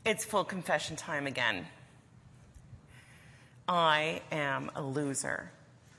It's full confession time again. I am a loser.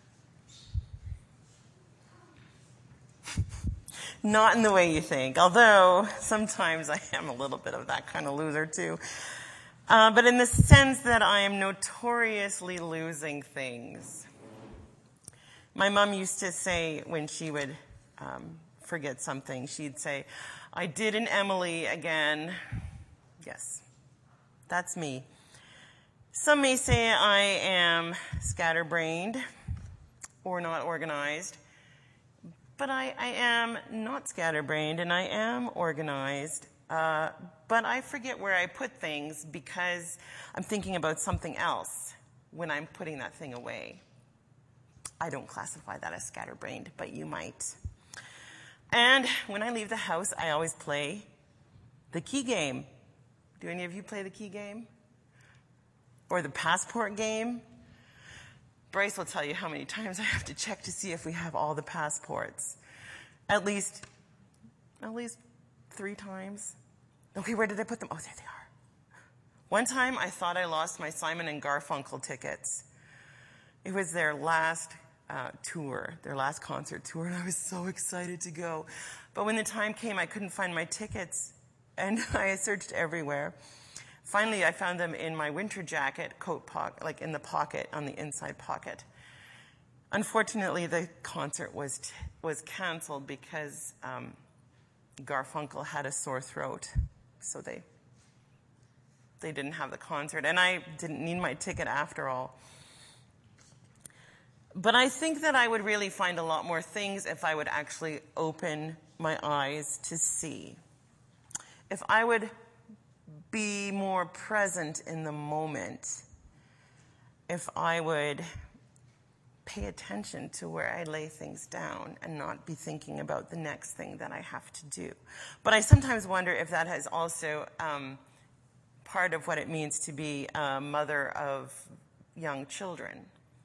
Not in the way you think, although sometimes I am a little bit of that kind of loser too. But in the sense that I am notoriously losing things. My mom used to say when she would forget something, she'd say, "I did an Emily again." Yes, that's me. Some may say I am scatterbrained or not organized, but I am not scatterbrained and I am organized. But I forget where I put things because I'm thinking about something else when I'm putting that thing away. I don't classify that as scatterbrained, but you might. And when I leave the house, I always play the key game. Do any of you play the key game? Or the passport game? Bryce will tell you how many times I have to check to see if we have all the passports. At least 3 times. Okay, where did I put them? Oh, there they are. One time I thought I lost my Simon and Garfunkel tickets. It was their last tour, their last concert tour, and I was so excited to go. But when the time came, I couldn't find my tickets, and I searched everywhere. Finally, I found them in my winter jacket, coat pocket, like in the pocket, on the inside pocket. Unfortunately, the concert was canceled because Garfunkel had a sore throat, so they didn't have the concert, and I didn't need my ticket after all. But I think that I would really find a lot more things if I would actually open my eyes to see. If I would be more present in the moment, if I would pay attention to where I lay things down and not be thinking about the next thing that I have to do. But I sometimes wonder if that is also part of what it means to be a mother of young children.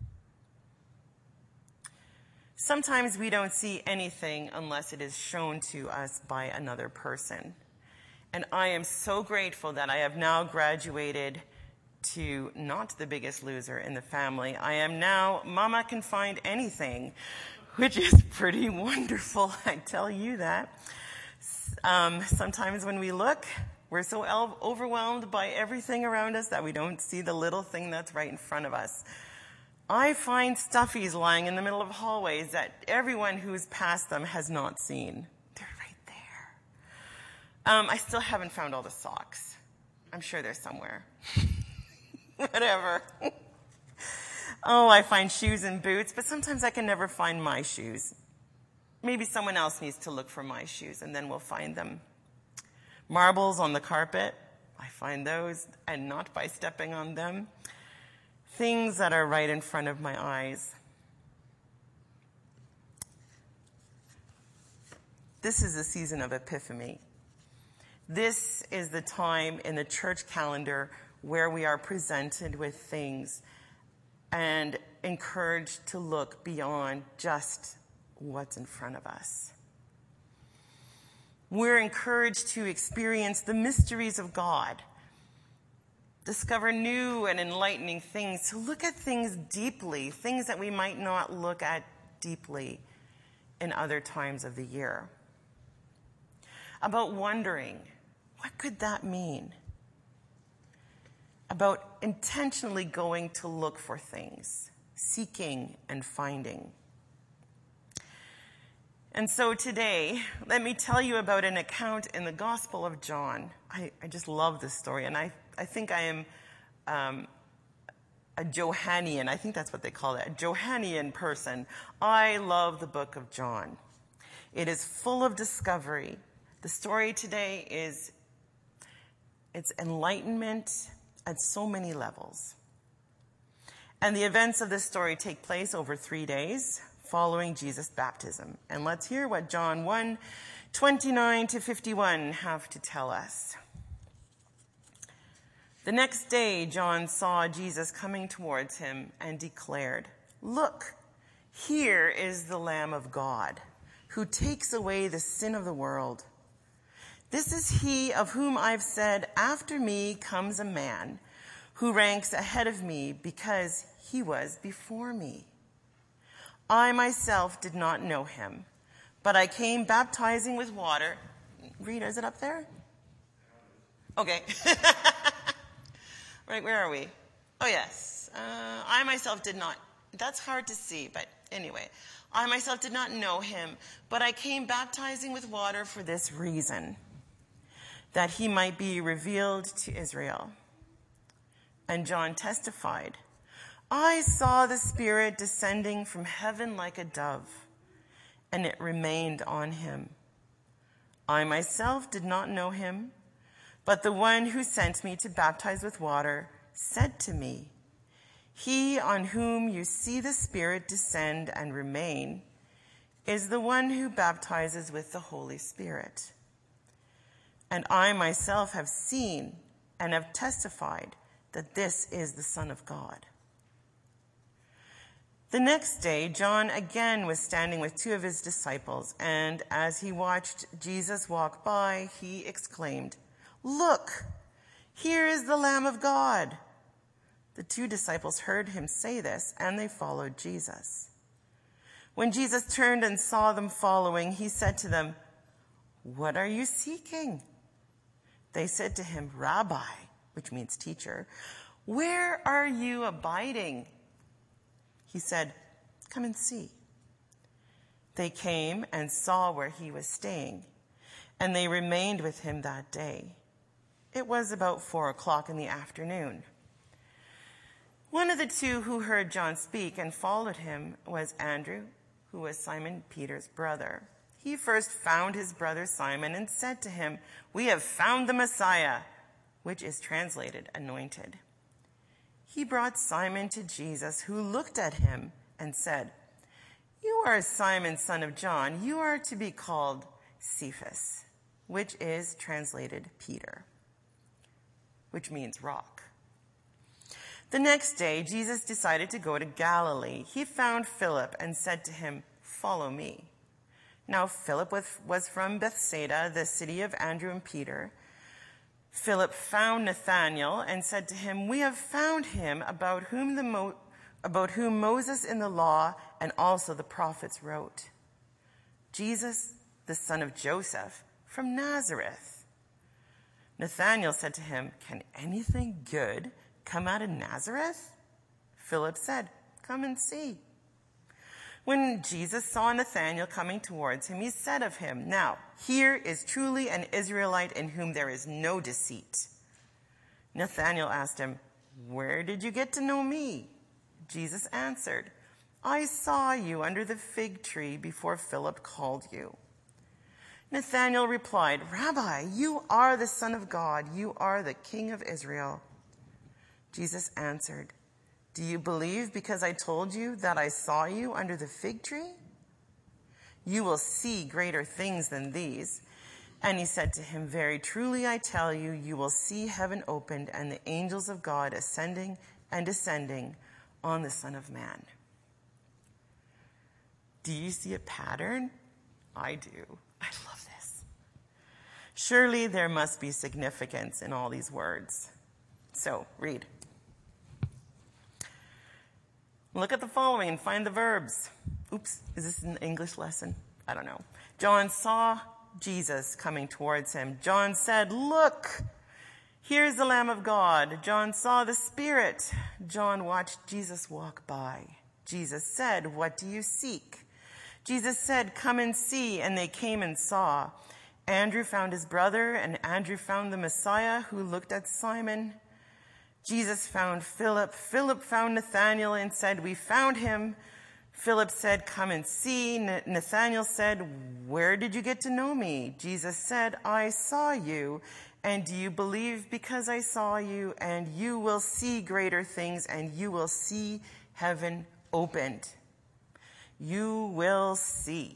Sometimes we don't see anything unless it is shown to us by another person. And I am so grateful that I have now graduated to not the biggest loser in the family. I am now Mama Can Find Anything, which is pretty wonderful, I tell you that. Sometimes when we look, we're so overwhelmed by everything around us that we don't see the little thing that's right in front of us. I find stuffies lying in the middle of hallways that everyone who's passed them has not seen. They're right there. I still haven't found all the socks. I'm sure they're somewhere. Whatever. Oh, I find shoes and boots, but sometimes I can never find my shoes. Maybe someone else needs to look for my shoes, and then we'll find them. Marbles on the carpet, I find those, and not by stepping on them. Things that are right in front of my eyes. This is the season of Epiphany. This is the time in the church calendar where we are presented with things and encouraged to look beyond just what's in front of us. We're encouraged to experience the mysteries of God, discover new and enlightening things, to look at things deeply, things that we might not look at deeply in other times of the year. About wondering, what could that mean? About intentionally going to look for things, seeking and finding. And so today, let me tell you about an account in the Gospel of John. I just love this story, and I think I am a Johannian. I think that's what they call it, a Johannian person. I love the book of John. It is full of discovery. The story today it's enlightenment at so many levels. And the events of this story take place over 3 days following Jesus' baptism. And let's hear what John 1:29-51 have to tell us. The next day, John saw Jesus coming towards him and declared, "Look, here is the Lamb of God, who takes away the sin of the world. This is he of whom I've said, after me comes a man who ranks ahead of me because he was before me. I myself did not know him, but I came baptizing with water. Rita, is it up there? Okay. Right, where are we? Oh, yes. I myself did not. That's hard to see, but anyway. I myself did not know him, but I came baptizing with water for this reason, that he might be revealed to Israel. And John testified, I saw the Spirit descending from heaven like a dove, and it remained on him. I myself did not know him, but the one who sent me to baptize with water said to me, he on whom you see the Spirit descend and remain is the one who baptizes with the Holy Spirit. And I myself have seen and have testified that this is the Son of God. The next day, John again was standing with two of his disciples, and as he watched Jesus walk by, he exclaimed, Look, here is the Lamb of God. The two disciples heard him say this, and they followed Jesus. When Jesus turned and saw them following, he said to them, What are you seeking? They said to him, Rabbi, which means teacher, where are you abiding? He said, Come and see. They came and saw where he was staying, and they remained with him that day. It was about 4:00 in the afternoon. One of the two who heard John speak and followed him was Andrew, who was Simon Peter's brother. He first found his brother Simon and said to him, We have found the Messiah, which is translated anointed. He brought Simon to Jesus, who looked at him and said, You are Simon, son of John. You are to be called Cephas, which is translated Peter, which means rock. The next day, Jesus decided to go to Galilee. He found Philip and said to him, Follow me. Now Philip was from Bethsaida, the city of Andrew and Peter. Philip found Nathanael and said to him, We have found him about whom Moses in the law and also the prophets wrote. Jesus, the son of Joseph, from Nazareth. Nathanael said to him, Can anything good come out of Nazareth? Philip said, Come and see. When Jesus saw Nathanael coming towards him, he said of him, Now, here is truly an Israelite in whom there is no deceit. Nathanael asked him, Where did you get to know me? Jesus answered, I saw you under the fig tree before Philip called you. Nathanael replied, Rabbi, you are the Son of God. You are the King of Israel. Jesus answered, Do you believe because I told you that I saw you under the fig tree? You will see greater things than these. And he said to him, Very truly I tell you, you will see heaven opened and the angels of God ascending and descending on the Son of Man. Do you see a pattern? I do. I love this. Surely there must be significance in all these words. So, read. Look at the following and find the verbs. Oops, is this an English lesson? I don't know. John saw Jesus coming towards him. John said, Look, here's the Lamb of God. John saw the Spirit. John watched Jesus walk by. Jesus said, What do you seek? Jesus said, Come and see. And they came and saw. Andrew found his brother, and Andrew found the Messiah, who looked at Simon. Jesus found Philip. Philip found Nathanael and said, We found him. Philip said, Come and see. Nathanael said, Where did you get to know me? Jesus said, I saw you. And do you believe because I saw you? And you will see greater things, and you will see heaven opened. You will see.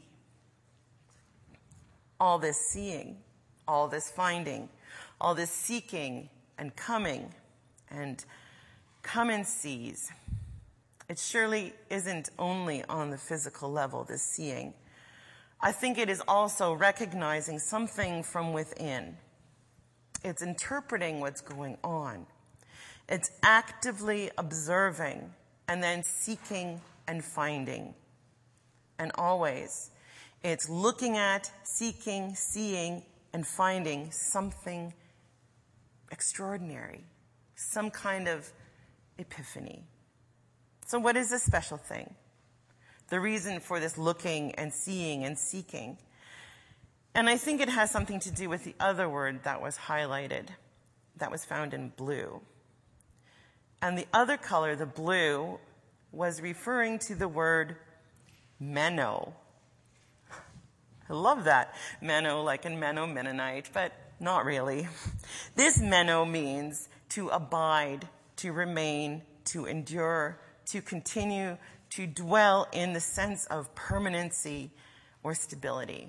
All this seeing, all this finding, all this seeking and coming and come and sees. It surely isn't only on the physical level, this seeing. I think it is also recognizing something from within. It's interpreting what's going on. It's actively observing and then seeking and finding. And always, it's looking at, seeking, seeing, and finding something extraordinary, some kind of epiphany. So what is this special thing? The reason for this looking and seeing and seeking. And I think it has something to do with the other word that was highlighted, that was found in blue. And the other color, the blue, was referring to the word meno. I love that. Meno, like in Meno, Mennonite, but not really. This meno means to abide, to remain, to endure, to continue, to dwell in the sense of permanency or stability.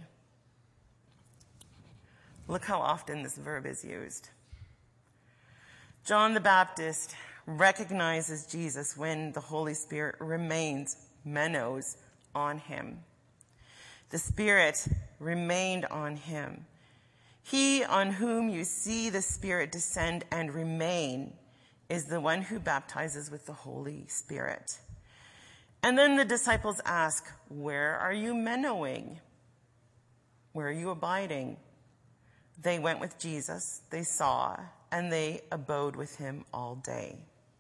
Look how often this verb is used. John the Baptist recognizes Jesus when the Holy Spirit remains, menos, on him. The Spirit remained on him. He on whom you see the Spirit descend and remain is the one who baptizes with the Holy Spirit. And then the disciples ask, where are you menoing? Where are you abiding? They went with Jesus, they saw, and they abode with him all day.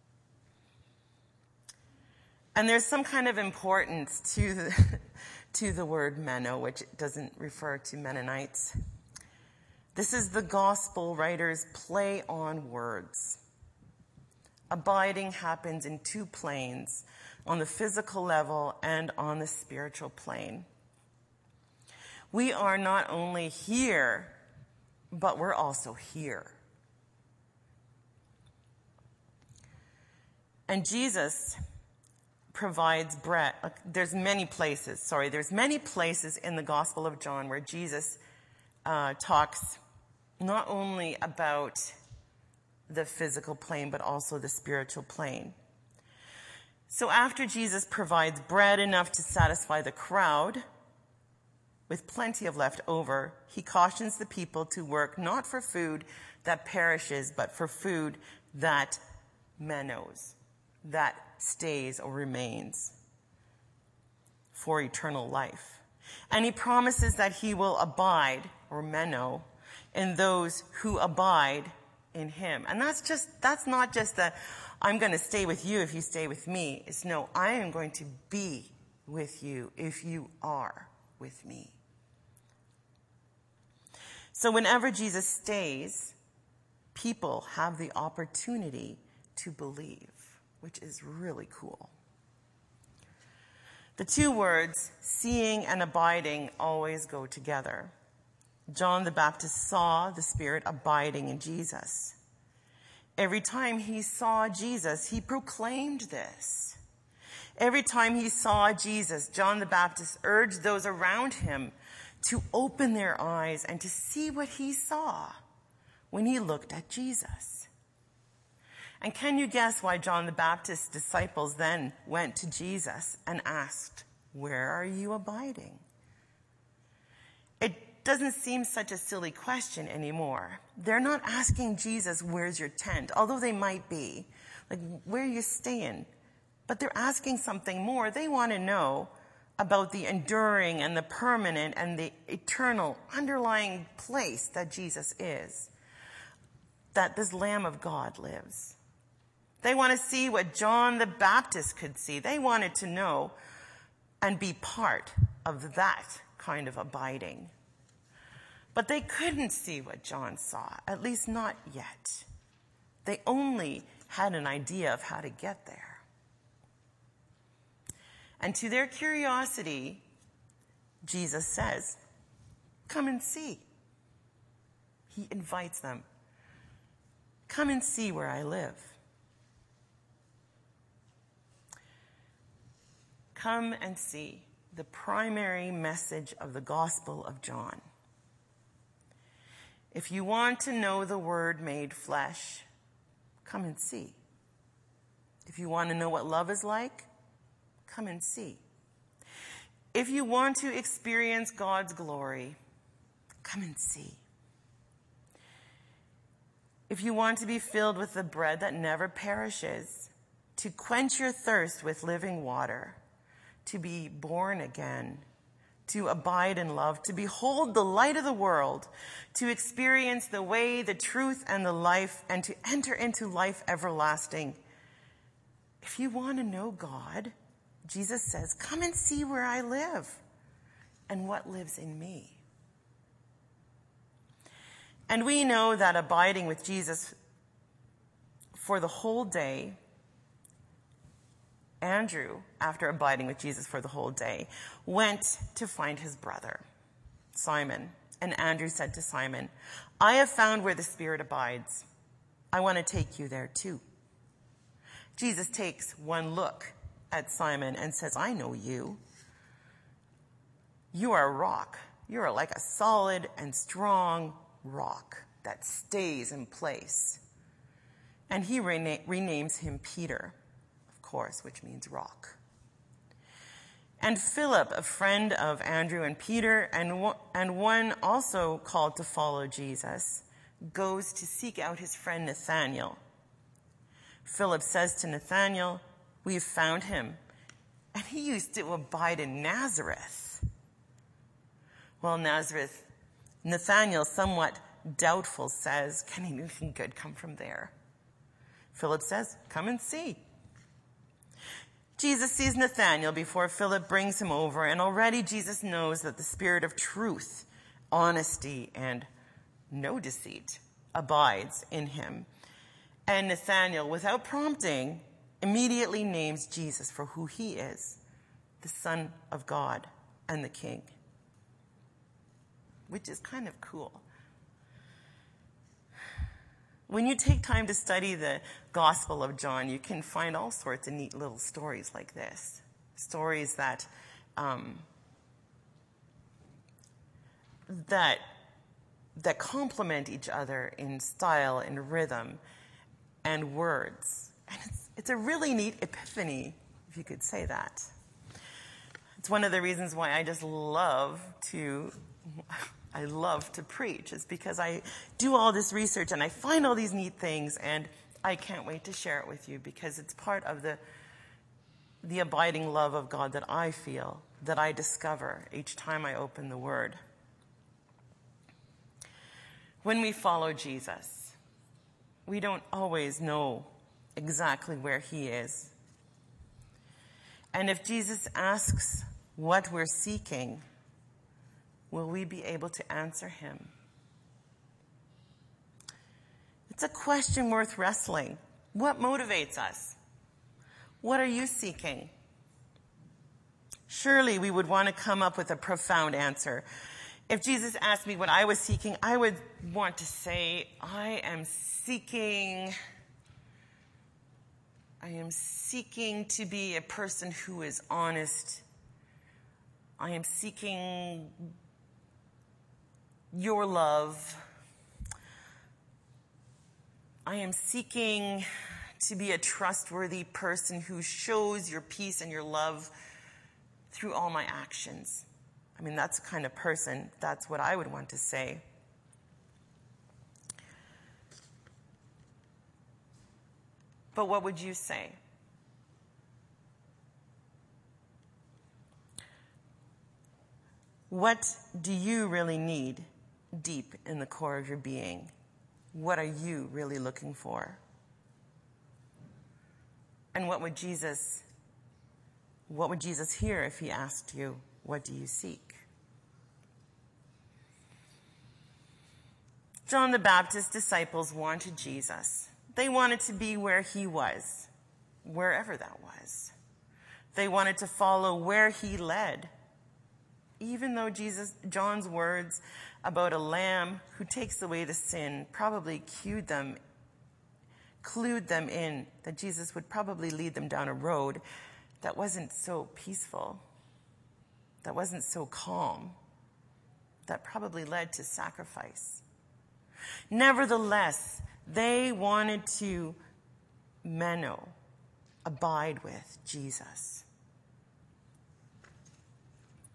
And there's some kind of importance to the word meno, which doesn't refer to Mennonites. This is the gospel writer's play on words. Abiding happens in two planes, on the physical level and on the spiritual plane. We are not only here, but we're also here. And Jesus provides bread. There's many places in the Gospel of John where Jesus talks not only about the physical plane, but also the spiritual plane. So after Jesus provides bread enough to satisfy the crowd, with plenty of left over, he cautions the people to work not for food that perishes, but for food that menos, that stays or remains, for eternal life. And he promises that he will abide, or meno, in those who abide in him. And that's not just that I'm going to stay with you if you stay with me. It's no, I am going to be with you if you are with me. So whenever Jesus stays, people have the opportunity to believe, which is really cool. The two words, seeing and abiding, always go together. John the Baptist saw the Spirit abiding in Jesus. Every time he saw Jesus, he proclaimed this. Every time he saw Jesus, John the Baptist urged those around him to open their eyes and to see what he saw when he looked at Jesus. And can you guess why John the Baptist's disciples then went to Jesus and asked, where are you abiding? It doesn't seem such a silly question anymore. They're not asking Jesus, where's your tent? Although they might be. Like, where are you staying? But they're asking something more. They want to know about the enduring and the permanent and the eternal underlying place that Jesus is, that this Lamb of God lives. They want to see what John the Baptist could see. They wanted to know and be part of that kind of abiding. But they couldn't see what John saw, at least not yet. They only had an idea of how to get there. And to their curiosity, Jesus says, come and see. He invites them. Come and see where I live. Come and see the primary message of the Gospel of John. If you want to know the Word made flesh, come and see. If you want to know what love is like, come and see. If you want to experience God's glory, come and see. If you want to be filled with the bread that never perishes, to quench your thirst with living water, to be born again, to abide in love, to behold the light of the world, to experience the way, the truth, and the life, and to enter into life everlasting. If you want to know God, Jesus says, come and see where I live and what lives in me. And we know that abiding with Jesus for the whole day, Andrew, after abiding with Jesus for the whole day, went to find his brother, Simon. And Andrew said to Simon, I have found where the Spirit abides. I want to take you there too. Jesus takes one look at Simon and says, I know you. You are a rock. You are like a solid and strong rock that stays in place. And he renames him Peter, of course, which means rock. And Philip, a friend of Andrew and Peter, and one also called to follow Jesus, goes to seek out his friend Nathanael. Philip says to Nathanael, we've found him, and he used to abide in Nazareth. Well, Nathanael, somewhat doubtful, says, can anything good come from there? Philip says, come and see. Jesus sees Nathanael before Philip brings him over, and already Jesus knows that the Spirit of truth, honesty, and no deceit abides in him. And Nathanael, without prompting, immediately names Jesus for who he is, the Son of God and the King, which is kind of cool. When you take time to study the Gospel of John, you can find all sorts of neat little stories like this. Stories that complement each other in style and rhythm and words. And it's a really neat epiphany, if you could say that. It's one of the reasons why I just love to preach, is because I do all this research and I find all these neat things, and I can't wait to share it with you, because it's part of the abiding love of God that I feel, that I discover each time I open the Word. When we follow Jesus, we don't always know exactly where he is. And if Jesus asks what we're seeking, will we be able to answer him? It's a question worth wrestling. What motivates us? What are you seeking? Surely we would want to come up with a profound answer. If Jesus asked me what I was seeking, I would want to say, I am seeking to be a person who is honest. I am seeking your love. I am seeking to be a trustworthy person who shows your peace and your love through all my actions. I mean, that's the kind of person, that's what I would want to say. But what would you say? What do you really need deep in the core of your being? What are you really looking for? And what would Jesus hear if he asked you, what do you seek? John the Baptist's disciples wanted Jesus. They wanted to be where he was, wherever that was. They wanted to follow where he led. Even though John's words about a lamb who takes away the sin probably clued them in that Jesus would probably lead them down a road that wasn't so peaceful, that wasn't so calm, that probably led to sacrifice. Nevertheless, they wanted to abide with Jesus.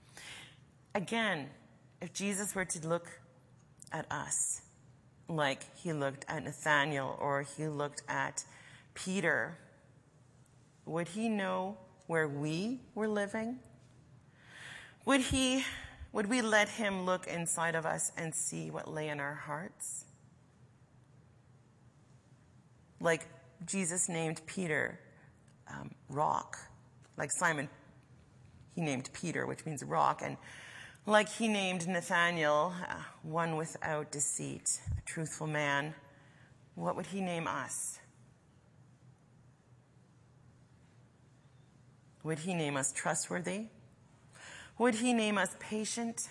Again, if Jesus were to look at us like he looked at Nathanael or he looked at Peter, would he know where we were living? Would we let him look inside of us and see what lay in our hearts? Like Jesus named Peter rock. Like Simon, he named Peter, which means rock. And like he named Nathanael, one without deceit, a truthful man, what would he name us? Would he name us trustworthy? Would he name us patient?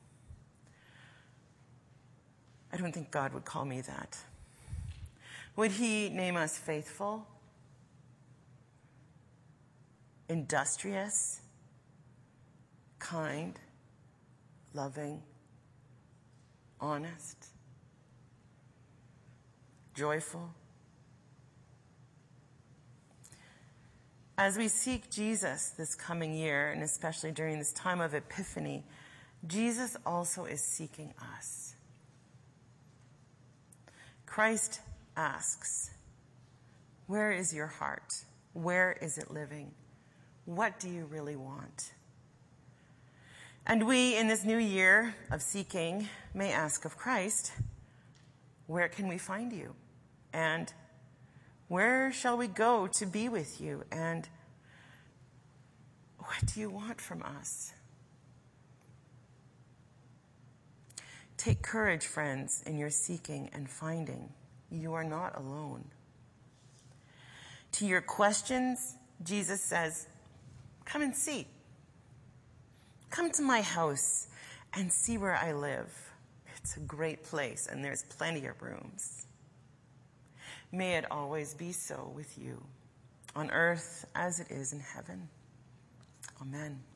I don't think God would call me that. Would he name us faithful? Industrious? Kind? Loving? Honest? Joyful? As we seek Jesus this coming year, and especially during this time of Epiphany, Jesus also is seeking us. Christ asks, where is your heart? Where is it living? What do you really want? And we, in this new year of seeking, may ask of Christ, where can we find you? And where shall we go to be with you? And what do you want from us? Take courage, friends, in your seeking and finding. You are not alone. To your questions, Jesus says, come and see. Come to my house and see where I live. It's a great place and there's plenty of rooms. May it always be so with you, on earth as it is in heaven. Amen.